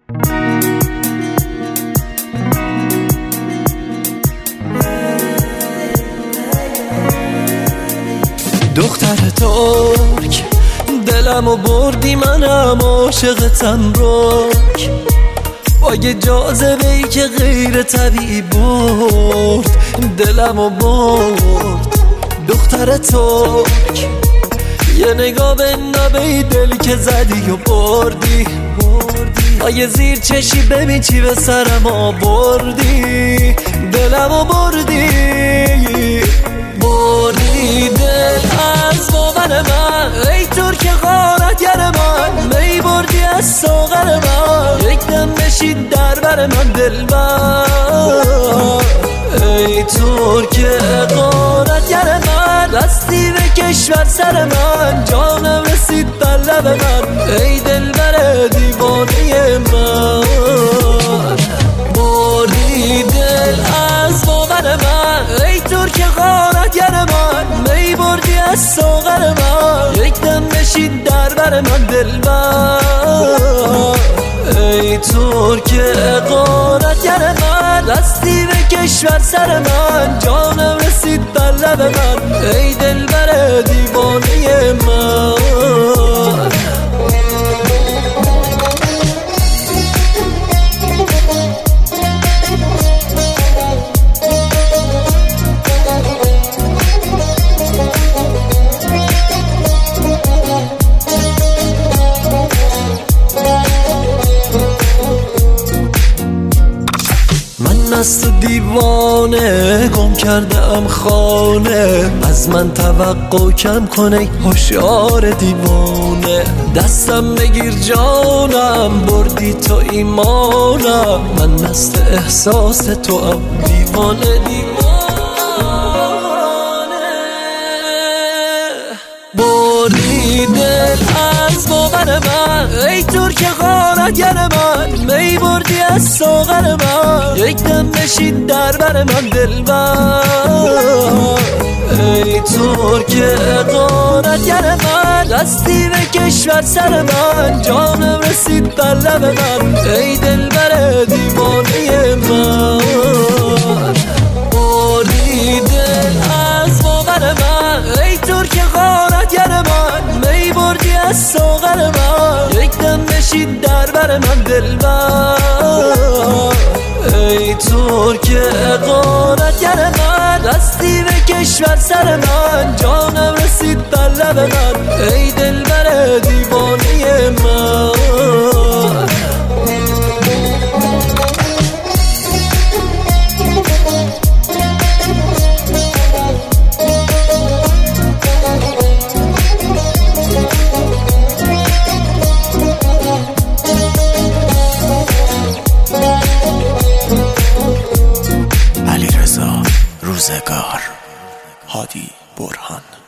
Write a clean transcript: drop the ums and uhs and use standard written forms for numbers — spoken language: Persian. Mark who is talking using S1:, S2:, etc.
S1: دختر ترک دلمو بردی، منم عاشقتم رک، با یه جاذبه‌ای که غیر طبیعی برد دلمو برد. دختر ترک یه نگاه به نبی دل که زدی و بردی، با یه زیر چشی ببین چی به سرم آوردی، دلمو بردی دل از واقعن من. ای ترک غارتگر من، می بردی از ساغر من، یک دم نشین در بر من دلبر. ای ترک غارتگر من، رستی به کشور سر من، جانم رسید بر لب من، ای دلبر دیوانه من. بردی دل از واقعن من، ای ترک غارتگر من، می بردی از ساغر من، یک دم نشین در بر من دلبر. ای ترک غارتگر من، رستی به کشور سر من، جانم رسید بر لب من، ای دلبر دیوانه من. از تو دیوانه گم کردم خانه، از من توقع کم کنه هوشیار دیوانه. دستم بگیر جانم، بردی تو ایمانم، من مست احساس تو ام دیوانه بردی دل از باور من. ای ترک غارتگر من، می بردی از ساغر من، یک دم نشین در بر من دلبر. ای ترک غارتگر من، رستی به کشور سر من، جانم رسید بر لب من، ای دلبر دیوانه من. بردی دل از باور من، ای ترک غارتگر من، می بردی از ساغر من، یک دم نشین در بر من دلبر. ای ترک غارتگر من، رستی به کشور سر من، جانم رسید بر لب من، ای دلبر دیوانه من.
S2: روزگار، هادی برهان.